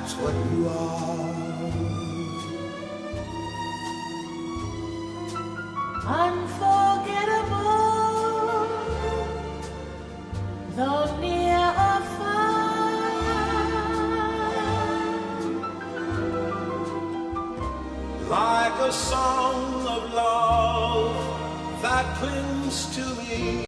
that's what you are. Unforgettable, though near or far, like a song of love that clings to me.